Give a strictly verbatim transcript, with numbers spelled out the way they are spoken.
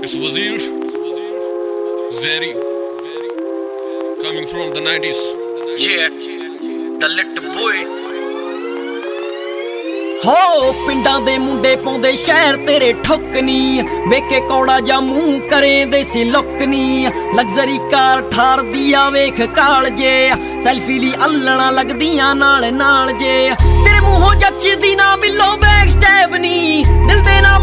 It's Wazir, Zeri, coming from the nineties. Yeah, the little boy. ਹੋ ਪਿੰਡਾਂ ਦੇ ਮੁੰਡੇ ਪਾਉਂਦੇ ਸ਼ਹਿਰ ਤੇਰੇ ਠੋਕਨੀ ਵੇਖੇ ਕੌੜਾ ਜਾਂ ਮੂੰਹ ਕਰੇ ਦੇ ਸੀ ਲੋਕਨੀ ਲਗਜ਼ਰੀ ਕਾਰ ਠਾਰਦੀ ਆ ਵੇਖ ਕਾਲ ਜੇ ਸੈਲਫੀ ਲਈ ਅੱਲਣਾ ਲੱਗਦੀਆਂ ਨਾਲ ਨਾਲ ਜੇ ਤੇਰੇ ਮੂੰਹੋਂ ਜੱਚਦੀ ਨਾ ਮਿਲੋ ਬੈਕ ਸਟੈਪ ਨੀ ਦਿਲ ਦੇ ਨਾ